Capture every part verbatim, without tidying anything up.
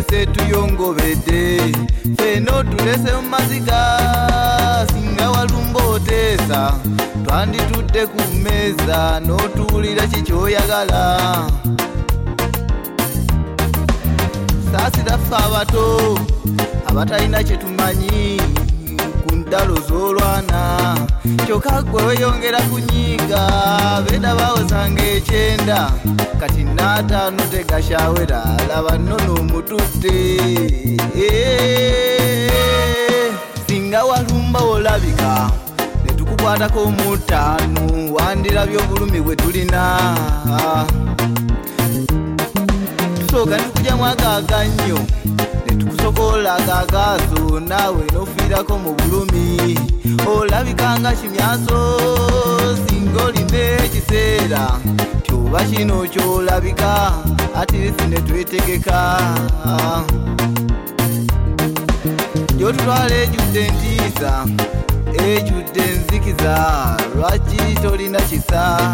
ffe tuyongobedde feno tulese mu maziga singa walumba oteesa twanditudde ku mmeeza n'otuwulira kikyoyagala saasira ffe abato abatalina kyetumanyi ku ntalo z'olwana kyokka gwe weyongera kunyiiga beeda bawozanga ekyenda kati n'ataano tegashawera laba nnono omututte singa walumba olabika ne tukukwatako omutaano wandirabye obulumi bwe tulina tusooka nekujyamu agaaga nnyo netukusokola agagaazo naawe n'ofiirako mu bulumi olabikanga kimyaso singa olina ekiseera kyoba kino kyolabika atirisi ne twetegeka gyotutwala ejjudde entiisa ejjudde enzikiza lwaki tolina kisa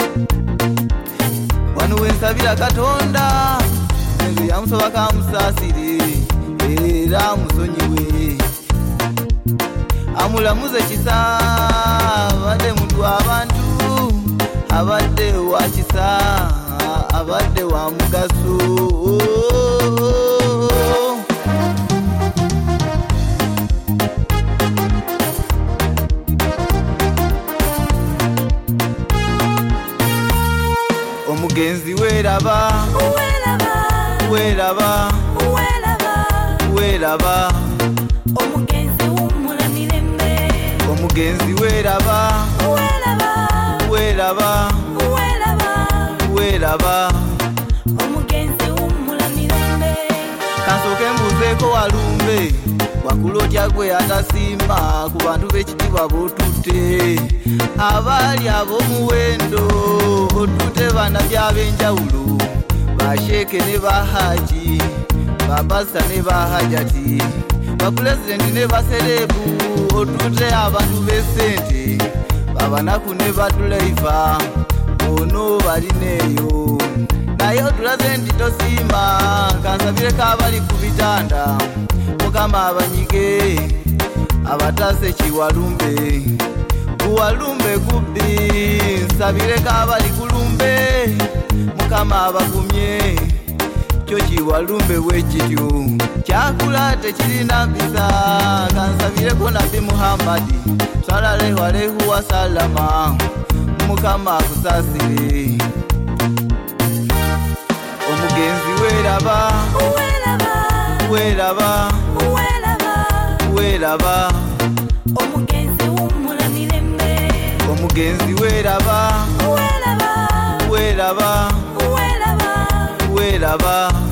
wano wensabira Katonda enzo yamusoba kamusaasire era amusonyiwe amulamuze kisa abadde muntu abantu abadde wa kisa abadde wa mugaso omugenzi weeraba weeraba weeraba omugenzi wumula mirembe omugenzi weeraba weeraba weeraba omugenzi wumula mirembe kansooke mbuzeeko walumbe wakulu otya gwe atasimba ku bantu b'ekitiibwa b'otutte abaali ab'omuwendo otutte bana by'ab'enjawulo basheeke ne bahaji bapasita ne bahajati bapulezidenti ne baserebu otutte abantu b'essente babanaku ne batuleiva ono balineeyo naye otulaze nti tosimba kansabireko abali ku bitanda mukama abanyige abatase kiwalumbe kuwalumbe kubbi nsabireko abali kulumbe mukama abagumye kyo kiwalumbe bwekityo kyakula tekirina mpisa kansabireko nabbi Muhammadi sallallahu alaihi wasallama mukama akusaasire omugenzi weeraba weeraba weeraba omugenzi wumula mirembe omugenzi weeraba weeraba weeraba